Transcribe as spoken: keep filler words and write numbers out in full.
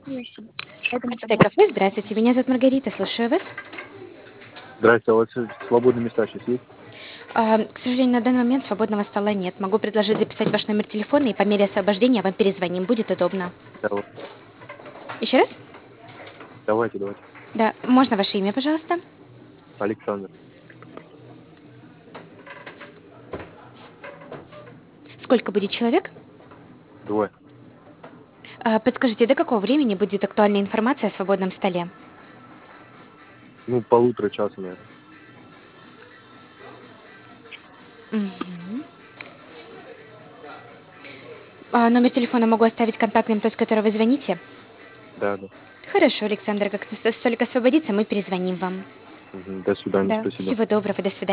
Артек кафе, здравствуйте, меня зовут Маргарита, слушаю вас. Здрасте, а у вас э, свободные места сейчас есть? А, к сожалению, на данный момент свободного стола нет. Могу предложить записать ваш номер телефона, и по мере освобождения вам перезвоним. Будет удобно. Давай. Еще раз? Давайте, давайте. Да, можно ваше имя, пожалуйста? Александр. Сколько будет человек? Двое. А, подскажите, до какого времени будет актуальная информация о свободном столе? Ну, полутора часа, наверное. Мгм. А, номер телефона могу оставить контактным, тот, с которого вы звоните? Да, да. Хорошо, Александр, как с- столик освободится, мы перезвоним вам. Мгм. До свидания, Да, спасибо. всего доброго, до свидания.